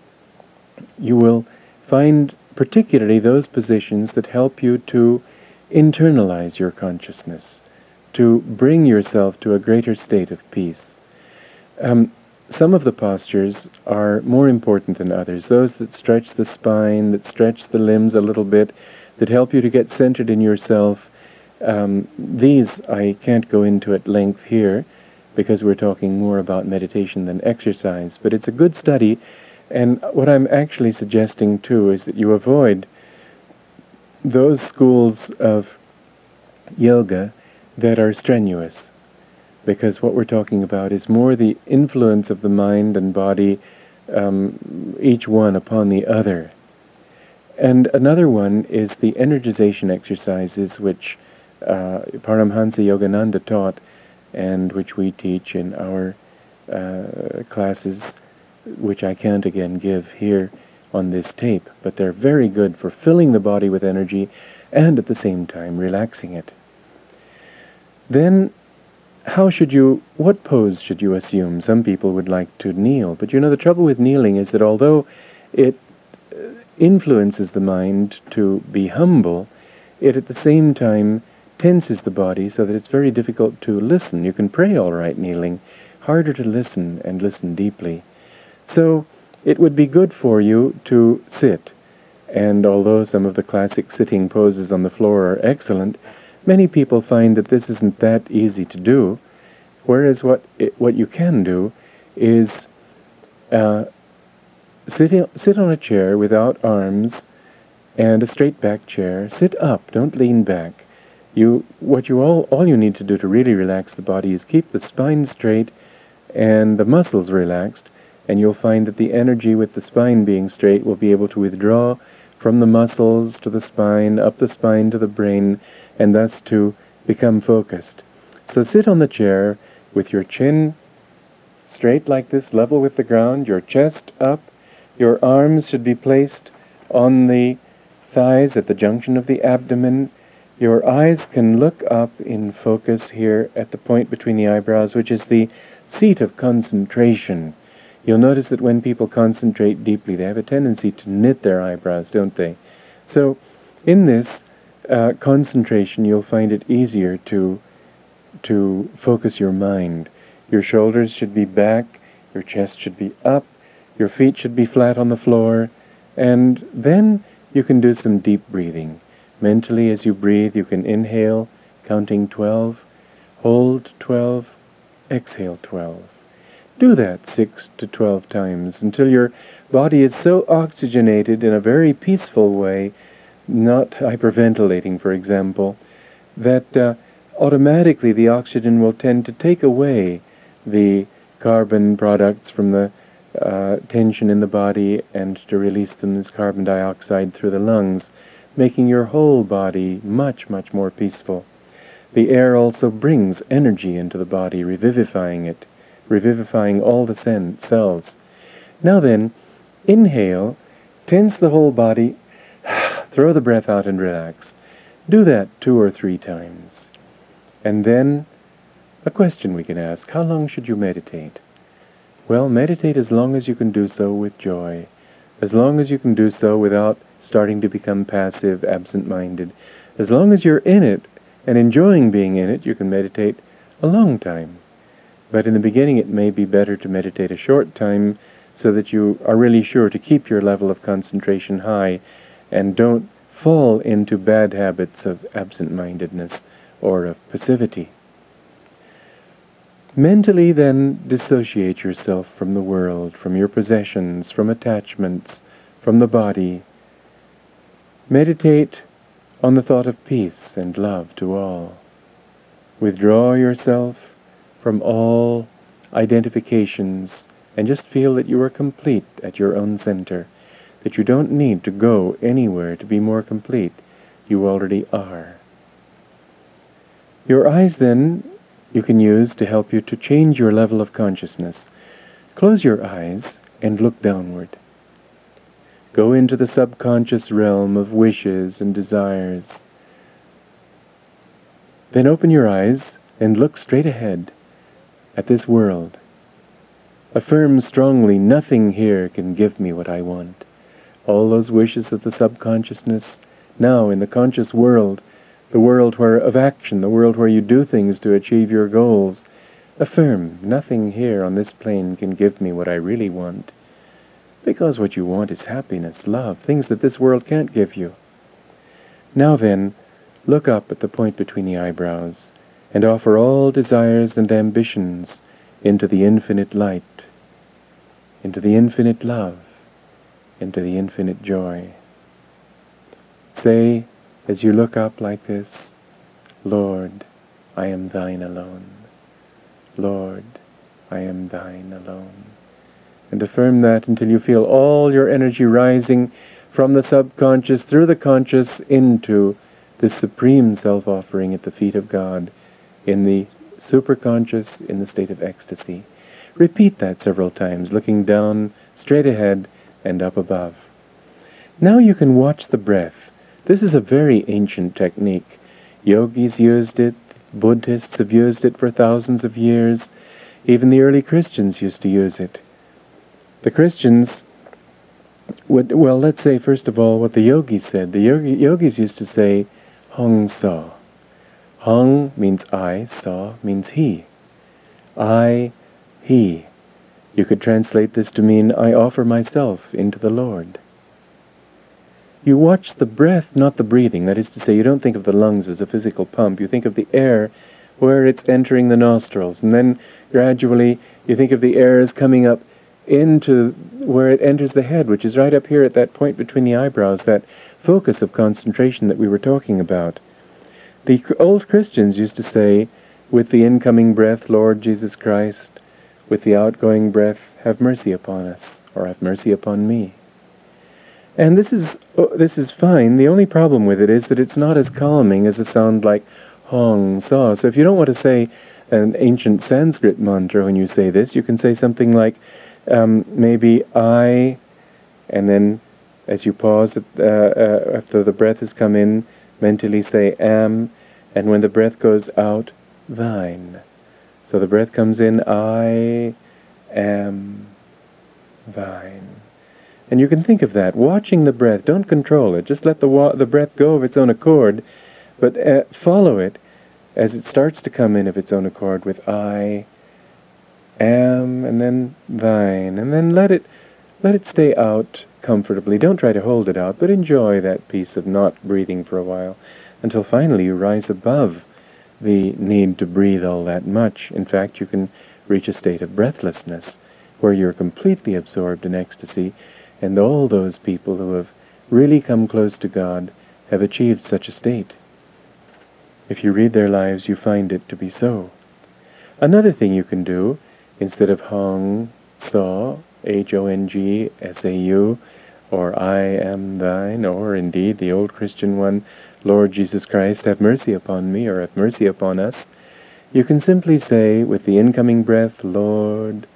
you will find particularly those positions that help you to internalize your consciousness, to bring yourself to a greater state of peace. Some of the postures are more important than others. Those that stretch the spine, that stretch the limbs a little bit, that help you to get centered in yourself. These I can't go into at length here because we're talking more about meditation than exercise, but it's a good study, and what I'm actually suggesting too is that you avoid those schools of yoga that are strenuous, because what we're talking about is more the influence of the mind and body, each one upon the other. And another one is the energization exercises, which Paramhansa Yogananda taught and which we teach in our classes, which I can't again give here on this tape, but they're very good for filling the body with energy and at the same time relaxing it. Then, what pose should you assume? Some people would like to kneel, but the trouble with kneeling is that although it influences the mind to be humble, it at the same time tenses the body so that it's very difficult to listen. You can pray all right kneeling, harder to listen and listen deeply. So it would be good for you to sit. And although some of the classic sitting poses on the floor are excellent, many people find that this isn't that easy to do, whereas what you can do is sit on a chair without arms and a straight back chair. Sit up, don't lean back. All you need to do to really relax the body is keep the spine straight and the muscles relaxed, and you'll find that the energy with the spine being straight will be able to withdraw from the muscles to the spine, up the spine to the brain, and thus to become focused. So sit on the chair with your chin straight like this, level with the ground, your chest up. Your arms should be placed on the thighs at the junction of the abdomen. Your eyes can look up in focus here at the point between the eyebrows, which is the seat of concentration. You'll notice that when people concentrate deeply, they have a tendency to knit their eyebrows, don't they? So in this concentration, you'll find it easier to focus your mind. Your shoulders should be back, your chest should be up, your feet should be flat on the floor, and then you can do some deep breathing. Mentally, as you breathe, you can inhale, counting 12, hold 12, exhale 12. Do that 6 to 12 times until your body is so oxygenated in a very peaceful way, not hyperventilating, for example, that automatically the oxygen will tend to take away the carbon products from the tension in the body and to release them as carbon dioxide through the lungs, making your whole body much, much more peaceful. The air also brings energy into the body, revivifying it, revivifying all the cells. Now then, inhale, tense the whole body, throw the breath out and relax. Do that 2 or 3 times. And then, a question we can ask: how long should you meditate? Well, meditate as long as you can do so with joy, as long as you can do so without starting to become passive, absent-minded. As long as you're in it and enjoying being in it, you can meditate a long time. But in the beginning, it may be better to meditate a short time so that you are really sure to keep your level of concentration high and don't fall into bad habits of absent-mindedness or of passivity. Mentally, then, dissociate yourself from the world, from your possessions, from attachments, from the body. Meditate on the thought of peace and love to all. Withdraw yourself from all identifications and just feel that you are complete at your own center, that you don't need to go anywhere to be more complete. You already are. Your eyes, then, you can use to help you to change your level of consciousness. Close your eyes and look downward. Go into the subconscious realm of wishes and desires. Then open your eyes and look straight ahead at this world. Affirm strongly, nothing here can give me what I want. All those wishes of the subconsciousness, now in the conscious world, the world of action, the world where you do things to achieve your goals, affirm, nothing here on this plane can give me what I really want. Because what you want is happiness, love, things that this world can't give you. Now then, look up at the point between the eyebrows and offer all desires and ambitions into the infinite light, into the infinite love, into the infinite joy. Say, as you look up like this, Lord, I am thine alone. Lord, I am thine alone. And affirm that until you feel all your energy rising from the subconscious through the conscious into this supreme self-offering at the feet of God in the superconscious, in the state of ecstasy. Repeat that several times, looking down, straight ahead, and up above. Now you can watch the breath. This is a very ancient technique. Yogis used it, Buddhists have used it for thousands of years. Even the early Christians used to use it. The Christians would, well, let's say first of all what the yogis said. The yogis used to say, Hong Sa. Hong means I, Sa means he. I, he. You could translate this to mean, I offer myself into the Lord. You watch the breath, not the breathing. That is to say, you don't think of the lungs as a physical pump. You think of the air where it's entering the nostrils. And then gradually you think of the air as coming up into where it enters the head, which is right up here at that point between the eyebrows, that focus of concentration that we were talking about. The old Christians used to say, with the incoming breath, Lord Jesus Christ, with the outgoing breath, have mercy upon us, or have mercy upon me. And this is fine. The only problem with it is that it's not as calming as a sound like Hong Sa. So if you don't want to say an ancient Sanskrit mantra when you say this, you can say something like maybe I, and then as you pause after the breath has come in, mentally say am, and when the breath goes out, thine. So the breath comes in, I am thine. And you can think of that, watching the breath. Don't control it. Just let the breath go of its own accord, but follow it as it starts to come in of its own accord with I am, and then thine, and then let it stay out comfortably. Don't try to hold it out, but enjoy that piece of not breathing for a while, until finally you rise above the need to breathe all that much. In fact, you can reach a state of breathlessness, where you're completely absorbed in ecstasy. And all those people who have really come close to God have achieved such a state. If you read their lives, you find it to be so. Another thing you can do, instead of Hong Sa, H-O-N-G-S-A-U, or I am thine, or indeed the old Christian one, Lord Jesus Christ, have mercy upon me, or have mercy upon us, you can simply say, with the incoming breath, Lord,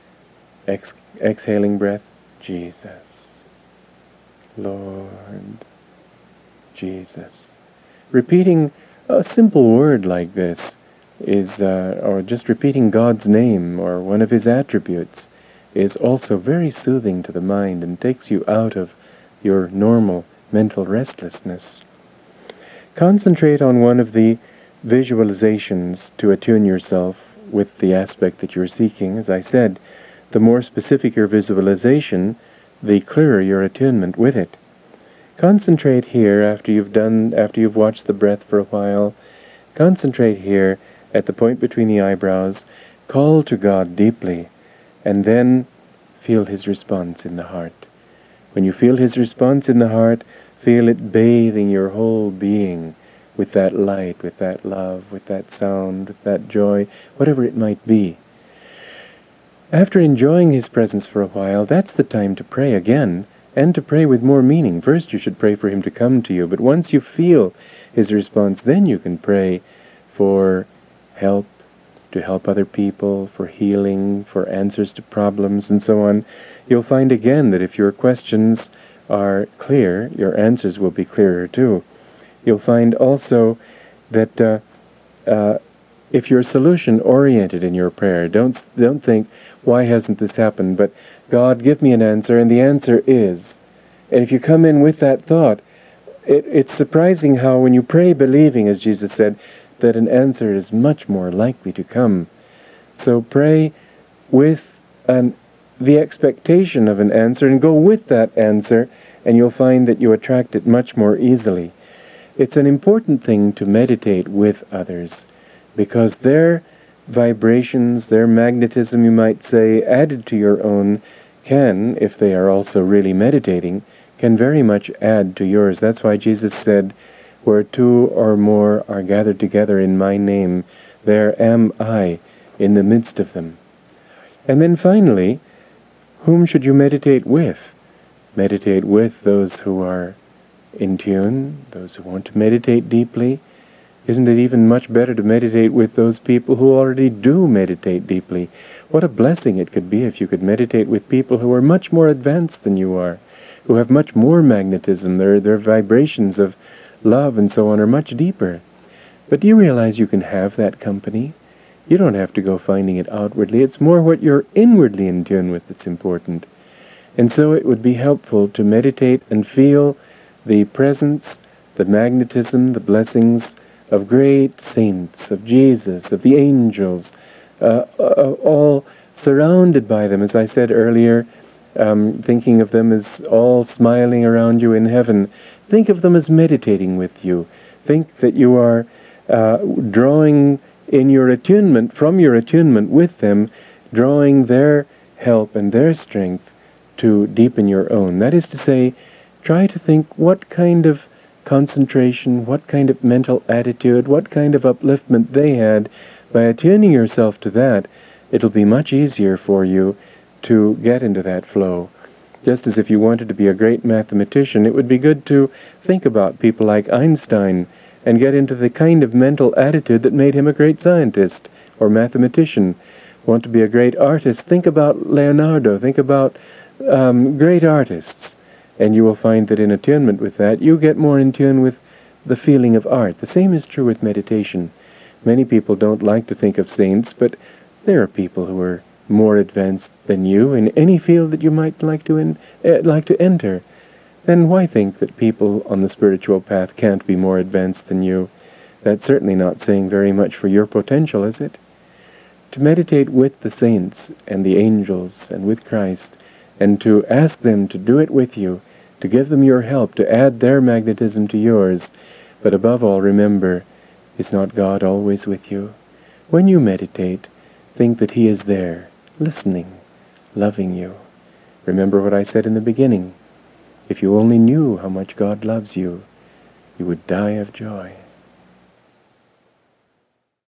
exhaling breath, Jesus, Lord, Jesus. Repeating a simple word like this is, or just repeating God's name or one of His attributes, is also very soothing to the mind and takes you out of your normal mental restlessness. Concentrate on one of the visualizations to attune yourself with the aspect that you're seeking. As I said, the more specific your visualization, the clearer your attunement with it. Concentrate here after you've watched the breath for a while. Concentrate here at the point between the eyebrows. Call to God deeply, and then feel His response in the heart. When you feel His response in the heart, feel it bathing your whole being with that light, with that love, with that sound, with that joy, whatever it might be. After enjoying His presence for a while, that's the time to pray again, and to pray with more meaning. First you should pray for Him to come to you, but once you feel His response, then you can pray for help, to help other people, for healing, for answers to problems, and so on. You'll find again that if your questions are clear, your answers will be clearer too. You'll find also that if you're solution-oriented in your prayer, don't think, why hasn't this happened? But, God, give me an answer, and the answer is. And if you come in with that thought, it's surprising how when you pray believing, as Jesus said, that an answer is much more likely to come. So pray with the expectation of an answer, and go with that answer, and you'll find that you attract it much more easily. It's an important thing to meditate with others, because their vibrations, their magnetism, you might say, added to your own, can, if they are also really meditating, can very much add to yours. That's why Jesus said, where two or more are gathered together in my name, there am I in the midst of them. And then finally, whom should you meditate with? Meditate with those who are in tune, those who want to meditate deeply. Isn't it even much better to meditate with those people who already do meditate deeply? What a blessing it could be if you could meditate with people who are much more advanced than you are, who have much more magnetism. Their vibrations of love and so on are much deeper. But do you realize you can have that company? You don't have to go finding it outwardly. It's more what you're inwardly in tune with that's important. And so it would be helpful to meditate and feel the presence, the magnetism, the blessings of great saints, of Jesus, of the angels, all surrounded by them, as I said earlier, thinking of them as all smiling around you in heaven. Think of them as meditating with you. Think that you are drawing in your attunement, from your attunement with them, drawing their help and their strength to deepen your own. That is to say, try to think what kind of concentration, what kind of mental attitude, what kind of upliftment they had. By attuning yourself to that, it'll be much easier for you to get into that flow. Just as if you wanted to be a great mathematician, it would be good to think about people like Einstein and get into the kind of mental attitude that made him a great scientist or mathematician. Want to be a great artist? Think about Leonardo, think about great artists. And you will find that in attunement with that, you get more in tune with the feeling of art. The same is true with meditation. Many people don't like to think of saints, but there are people who are more advanced than you in any field that you might like to enter. Then why think that people on the spiritual path can't be more advanced than you? That's certainly not saying very much for your potential, is it? To meditate with the saints and the angels and with Christ, and to ask them to do it with you, to give them your help, to add their magnetism to yours. But above all, remember, is not God always with you? When you meditate, think that He is there, listening, loving you. Remember what I said in the beginning. If you only knew how much God loves you, you would die of joy.